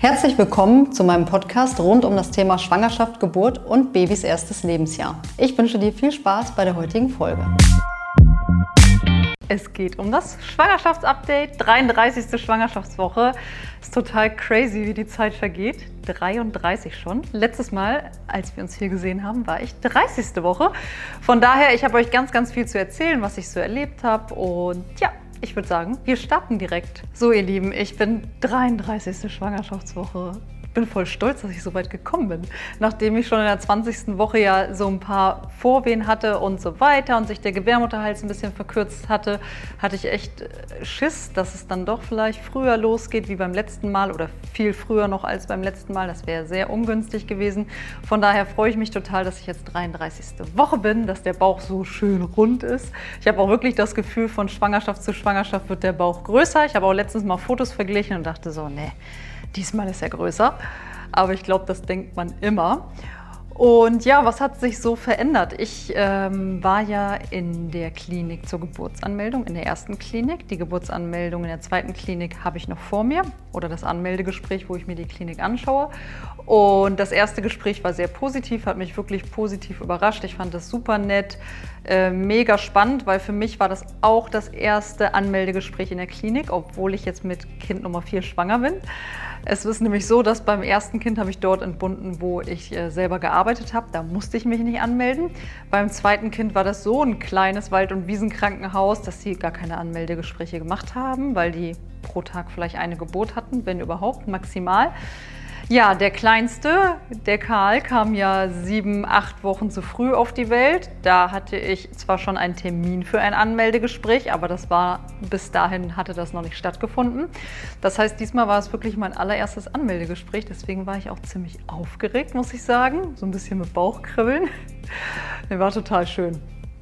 Herzlich willkommen zu meinem Podcast rund um das Thema Schwangerschaft, Geburt und Babys erstes Lebensjahr. Ich wünsche dir viel Spaß bei der heutigen Folge. Es geht um das Schwangerschaftsupdate, 33. Schwangerschaftswoche. Ist total crazy, wie die Zeit vergeht. 33 schon. Letztes Mal, als wir uns hier gesehen haben, war ich 30. Woche. Von daher, ich habe euch ganz viel zu erzählen, was ich so erlebt habe. Und ja, ich würde sagen, wir starten direkt. So, ihr Lieben, ich bin 33. Schwangerschaftswoche. Ich bin voll stolz, dass ich so weit gekommen bin. Nachdem ich schon in der 20. Woche ja so ein paar Vorwehen hatte und so weiter und sich der Gebärmutterhals ein bisschen verkürzt hatte, hatte ich echt Schiss, dass es dann doch vielleicht früher losgeht wie beim letzten Mal oder viel früher noch als beim letzten Mal. Das wäre sehr ungünstig gewesen. Von daher freue ich mich total, dass ich jetzt 33. Woche bin, dass der Bauch so schön rund ist. Ich habe auch wirklich das Gefühl, von Schwangerschaft zu Schwangerschaft wird der Bauch größer. Ich habe auch letztens mal Fotos verglichen und dachte so, nee, diesmal ist er größer, aber ich glaube, das denkt man immer. Und ja, was hat sich so verändert? Ich war ja in der Klinik zur Geburtsanmeldung, in der ersten Klinik. Die Geburtsanmeldung in der zweiten Klinik habe ich noch vor mir oder das Anmeldegespräch, wo ich mir die Klinik anschaue. Und das erste Gespräch war sehr positiv, hat mich wirklich positiv überrascht. Ich fand das super nett, mega spannend, weil für mich war das auch das erste Anmeldegespräch in der Klinik, obwohl ich jetzt mit Kind Nummer 4 schwanger bin. Es ist nämlich so, dass beim ersten Kind habe ich dort entbunden, wo ich selber gearbeitet habe. Da musste ich mich nicht anmelden. Beim zweiten Kind war das so ein kleines Wald- und Wiesenkrankenhaus, dass sie gar keine Anmeldegespräche gemacht haben, weil die pro Tag vielleicht eine Geburt hatten, wenn überhaupt, maximal. Ja, der Kleinste, der Karl, kam ja 7, 8 Wochen zu früh auf die Welt. Da hatte ich zwar schon einen Termin für ein Anmeldegespräch, aber bis dahin hatte das noch nicht stattgefunden. Das heißt, diesmal war es wirklich mein allererstes Anmeldegespräch. Deswegen war ich auch ziemlich aufgeregt, muss ich sagen. So ein bisschen mit Bauchkribbeln. Der war total schön.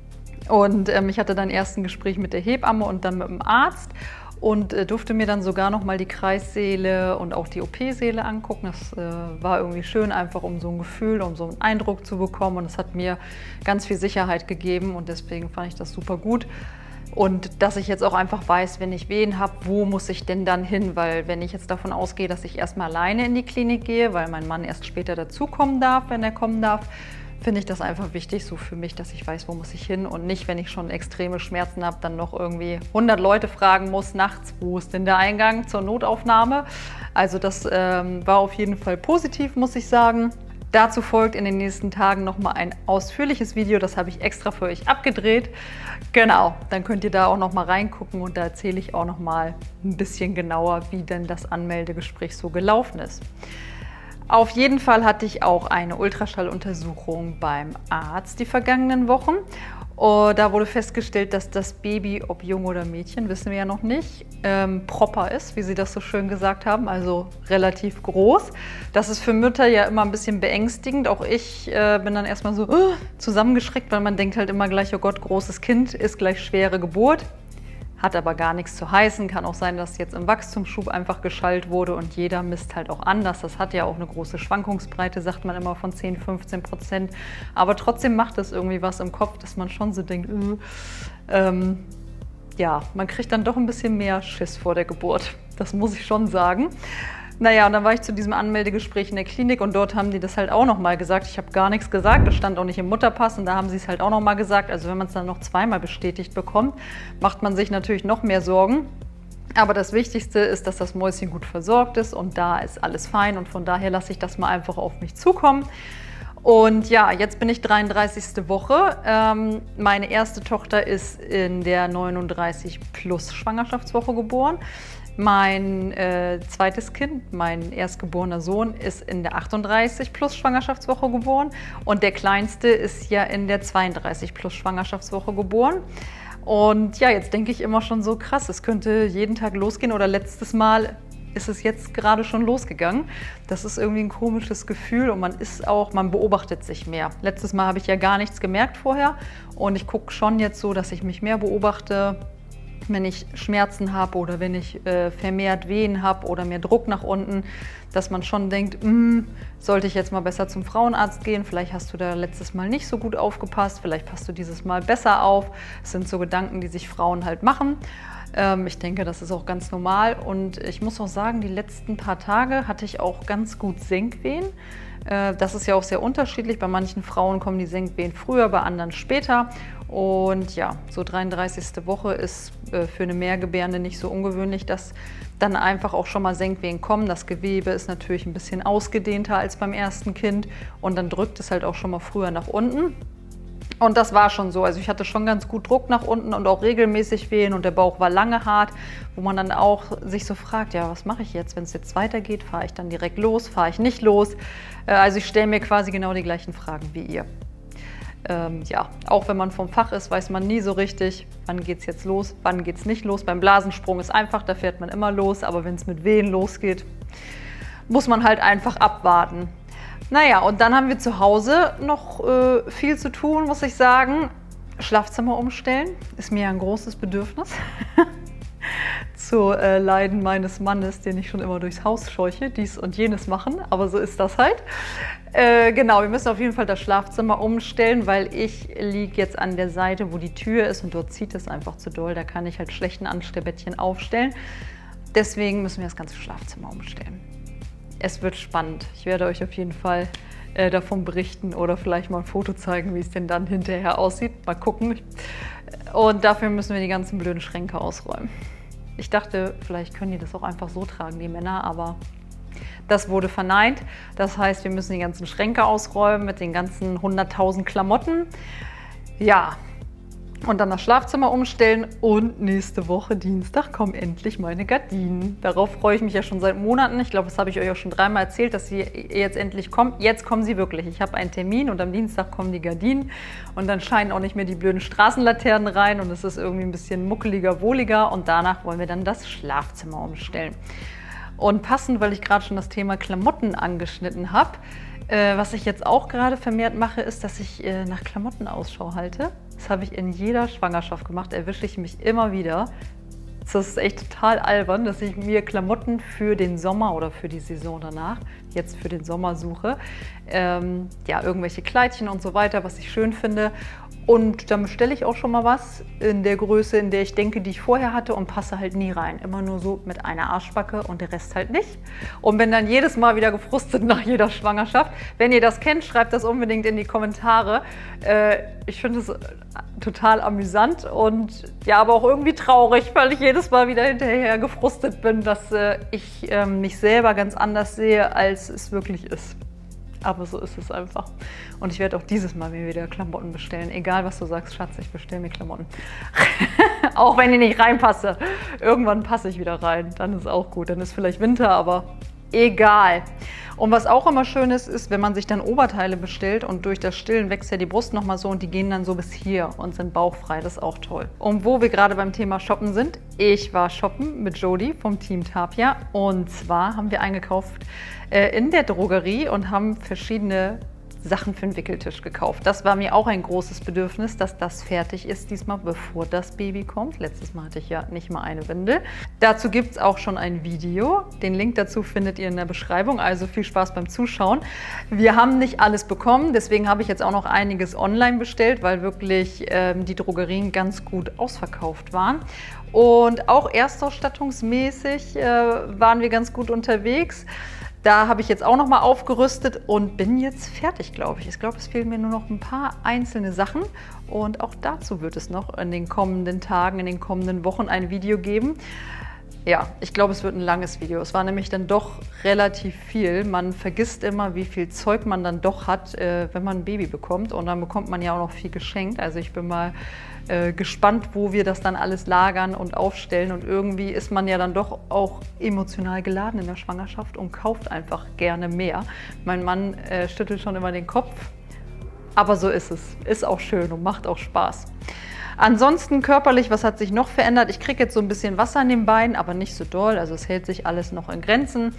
Und ich hatte dann erst ein Gespräch mit der Hebamme und dann mit dem Arzt. Und durfte mir dann sogar noch mal die Kreissäle und auch die OP-Säle angucken. Das war irgendwie schön, einfach um so ein Gefühl, um so einen Eindruck zu bekommen. Und es hat mir ganz viel Sicherheit gegeben und deswegen fand ich das super gut. Und dass ich jetzt auch einfach weiß, wenn ich Wehen habe, wo muss ich denn dann hin? Weil wenn ich jetzt davon ausgehe, dass ich erstmal alleine in die Klinik gehe, weil mein Mann erst später dazukommen darf, wenn er kommen darf, finde ich das einfach wichtig, so für mich, dass ich weiß, wo muss ich hin und nicht, wenn ich schon extreme Schmerzen habe, dann noch irgendwie 100 Leute fragen muss nachts, wo ist denn der Eingang zur Notaufnahme. Also das war auf jeden Fall positiv, muss ich sagen. Dazu folgt in den nächsten Tagen nochmal ein ausführliches Video, das habe ich extra für euch abgedreht. Genau, dann könnt ihr da auch nochmal reingucken und da erzähle ich auch nochmal ein bisschen genauer, wie denn das Anmeldegespräch so gelaufen ist. Auf jeden Fall hatte ich auch eine Ultraschalluntersuchung beim Arzt die vergangenen Wochen. Da wurde festgestellt, dass das Baby, ob Junge oder Mädchen, wissen wir ja noch nicht, proper ist, wie sie das so schön gesagt haben, also relativ groß. Das ist für Mütter ja immer ein bisschen beängstigend. Auch ich bin dann erstmal so zusammengeschreckt, weil man denkt halt immer gleich, oh Gott, großes Kind ist gleich schwere Geburt. Hat aber gar nichts zu heißen. Kann auch sein, dass jetzt im Wachstumsschub einfach geschallt wurde und jeder misst halt auch anders. Das hat ja auch eine große Schwankungsbreite, sagt man immer von 10–15%. Aber trotzdem macht es irgendwie was im Kopf, dass man schon so denkt, ja, man kriegt dann doch ein bisschen mehr Schiss vor der Geburt. Das muss ich schon sagen. Naja, und dann war ich zu diesem Anmeldegespräch in der Klinik und dort haben die das halt auch nochmal gesagt. Ich habe gar nichts gesagt, das stand auch nicht im Mutterpass und da haben sie es halt auch nochmal gesagt. Also wenn man es dann noch zweimal bestätigt bekommt, macht man sich natürlich noch mehr Sorgen. Aber das Wichtigste ist, dass das Mäuschen gut versorgt ist und da ist alles fein und von daher lasse ich das mal einfach auf mich zukommen. Und ja, jetzt bin ich 33. Woche. Meine erste Tochter ist in der 39 plus Schwangerschaftswoche geboren. Mein zweites Kind, mein erstgeborener Sohn, ist in der 38 plus Schwangerschaftswoche geboren und der Kleinste ist ja in der 32 plus Schwangerschaftswoche geboren. Und ja, jetzt denke ich immer schon so krass, es könnte jeden Tag losgehen oder letztes Mal ist es jetzt gerade schon losgegangen. Das ist irgendwie ein komisches Gefühl und man beobachtet sich mehr. Letztes Mal habe ich ja gar nichts gemerkt vorher und ich gucke schon jetzt so, dass ich mich mehr beobachte, wenn ich Schmerzen habe oder wenn ich vermehrt Wehen habe oder mehr Druck nach unten, dass man schon denkt, sollte ich jetzt mal besser zum Frauenarzt gehen, vielleicht hast du da letztes Mal nicht so gut aufgepasst, vielleicht passt du dieses Mal besser auf. Das sind so Gedanken, die sich Frauen halt machen. Ich denke, das ist auch ganz normal und ich muss auch sagen, die letzten paar Tage hatte ich auch ganz gut Senkwehen. Das ist ja auch sehr unterschiedlich. Bei manchen Frauen kommen die Senkwehen früher, bei anderen später. Und ja, so 33. Woche ist für eine Mehrgebärende nicht so ungewöhnlich, dass dann einfach auch schon mal Senkwehen kommen. Das Gewebe ist natürlich ein bisschen ausgedehnter als beim ersten Kind und dann drückt es halt auch schon mal früher nach unten. Und das war schon so. Also ich hatte schon ganz gut Druck nach unten und auch regelmäßig Wehen und der Bauch war lange hart, wo man dann auch sich so fragt, ja, was mache ich jetzt, wenn es jetzt weitergeht? Fahre ich dann direkt los? Fahre ich nicht los? Also ich stelle mir quasi genau die gleichen Fragen wie ihr. Ja, auch wenn man vom Fach ist, weiß man nie so richtig, wann geht es jetzt los, wann geht es nicht los. Beim Blasensprung ist einfach, da fährt man immer los, aber wenn es mit Wehen losgeht, muss man halt einfach abwarten. Naja, und dann haben wir zu Hause noch viel zu tun, muss ich sagen. Schlafzimmer umstellen ist mir ein großes Bedürfnis. Zu Leiden meines Mannes, den ich schon immer durchs Haus scheuche, dies und jenes machen, aber so ist das halt. Genau, wir müssen auf jeden Fall das Schlafzimmer umstellen, weil ich liege jetzt an der Seite, wo die Tür ist und dort zieht es einfach zu doll. Da kann ich halt schlecht ein Anstellbettchen aufstellen. Deswegen müssen wir das ganze Schlafzimmer umstellen. Es wird spannend. Ich werde euch auf jeden Fall davon berichten oder vielleicht mal ein Foto zeigen, wie es denn dann hinterher aussieht. Mal gucken. Und dafür müssen wir die ganzen blöden Schränke ausräumen. Ich dachte, vielleicht können die das auch einfach so tragen, die Männer, aber das wurde verneint. Das heißt, wir müssen die ganzen Schränke ausräumen mit den ganzen 100.000 Klamotten. Ja. Und dann das Schlafzimmer umstellen und nächste Woche Dienstag kommen endlich meine Gardinen. Darauf freue ich mich ja schon seit Monaten. Ich glaube, das habe ich euch auch schon dreimal erzählt, dass sie jetzt endlich kommen. Jetzt kommen sie wirklich. Ich habe einen Termin und am Dienstag kommen die Gardinen und dann scheinen auch nicht mehr die blöden Straßenlaternen rein und es ist irgendwie ein bisschen muckeliger, wohliger und danach wollen wir dann das Schlafzimmer umstellen. Und passend, weil ich gerade schon das Thema Klamotten angeschnitten habe, was ich jetzt auch gerade vermehrt mache, ist, dass ich nach Klamotten Ausschau halte. Das habe ich in jeder Schwangerschaft gemacht, erwische ich mich immer wieder. Das ist echt total albern, dass ich mir Klamotten für den Sommer oder für die Saison danach, jetzt für den Sommer suche. Ja, irgendwelche Kleidchen und so weiter, was ich schön finde. Und dann bestelle ich auch schon mal was in der Größe, in der ich denke, die ich vorher hatte und passe halt nie rein. Immer nur so mit einer Arschbacke und der Rest halt nicht. Und bin dann jedes Mal wieder gefrustet nach jeder Schwangerschaft. Wenn ihr das kennt, schreibt das unbedingt in die Kommentare. Ich finde es total amüsant und ja, aber auch irgendwie traurig, weil ich jedes Mal wieder hinterher gefrustet bin, dass ich mich selber ganz anders sehe, als es wirklich ist. Aber so ist es einfach. Und ich werde auch dieses Mal mir wieder Klamotten bestellen. Egal, was du sagst, Schatz, ich bestelle mir Klamotten. Auch wenn ich nicht reinpasse. Irgendwann passe ich wieder rein. Dann ist auch gut. Dann ist vielleicht Winter, aber egal. Und was auch immer schön ist, ist, wenn man sich dann Oberteile bestellt und durch das Stillen wächst ja die Brust nochmal so und die gehen dann so bis hier und sind bauchfrei. Das ist auch toll. Und wo wir gerade beim Thema Shoppen sind, ich war shoppen mit Jody vom Team Tapia und zwar haben wir eingekauft in der Drogerie und haben verschiedene Sachen für den Wickeltisch gekauft. Das war mir auch ein großes Bedürfnis, dass das fertig ist diesmal, bevor das Baby kommt. Letztes Mal hatte ich ja nicht mal eine Windel. Dazu gibt es auch schon ein Video. Den Link dazu findet ihr in der Beschreibung, also viel Spaß beim Zuschauen. Wir haben nicht alles bekommen, deswegen habe ich jetzt auch noch einiges online bestellt, weil wirklich die Drogerien ganz gut ausverkauft waren. Und auch erstausstattungsmäßig waren wir ganz gut unterwegs. Da habe ich jetzt auch noch mal aufgerüstet und bin jetzt fertig, glaube ich. Ich glaube, es fehlen mir nur noch ein paar einzelne Sachen und auch dazu wird es noch in den kommenden Tagen, in den kommenden Wochen ein Video geben. Ja, ich glaube, es wird ein langes Video. Es war nämlich dann doch relativ viel. Man vergisst immer, wie viel Zeug man dann doch hat, wenn man ein Baby bekommt. Und dann bekommt man ja auch noch viel geschenkt. Also ich bin mal gespannt, wo wir das dann alles lagern und aufstellen. Und irgendwie ist man ja dann doch auch emotional geladen in der Schwangerschaft und kauft einfach gerne mehr. Mein Mann schüttelt schon immer den Kopf. Aber so ist es. Ist auch schön und macht auch Spaß. Ansonsten körperlich, was hat sich noch verändert? Ich kriege jetzt so ein bisschen Wasser an den Beinen, aber nicht so doll. Also es hält sich alles noch in Grenzen.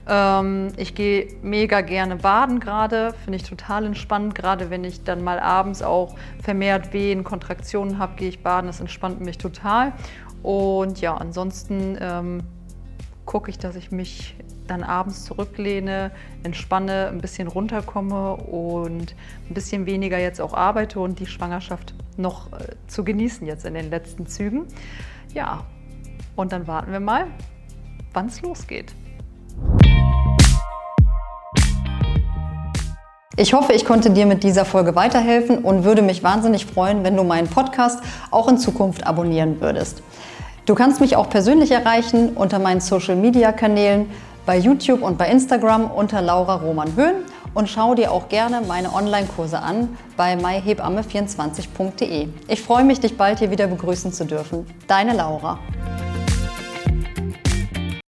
Ich gehe mega gerne baden gerade, finde ich total entspannt. Gerade wenn ich dann mal abends auch vermehrt Wehen, Kontraktionen habe, gehe ich baden. Das entspannt mich total. Und ja, ansonsten gucke ich, dass ich mich dann abends zurücklehne, entspanne, ein bisschen runterkomme und ein bisschen weniger jetzt auch arbeite und die Schwangerschaft noch zu genießen jetzt in den letzten Zügen. Ja, und dann warten wir mal, wann es losgeht. Ich hoffe, ich konnte dir mit dieser Folge weiterhelfen und würde mich wahnsinnig freuen, wenn du meinen Podcast auch in Zukunft abonnieren würdest. Du kannst mich auch persönlich erreichen unter meinen Social-Media-Kanälen, bei YouTube und bei Instagram unter Laura Roman Höhn und schau dir auch gerne meine Online-Kurse an bei myhebamme24.de. Ich freue mich, dich bald hier wieder begrüßen zu dürfen. Deine Laura.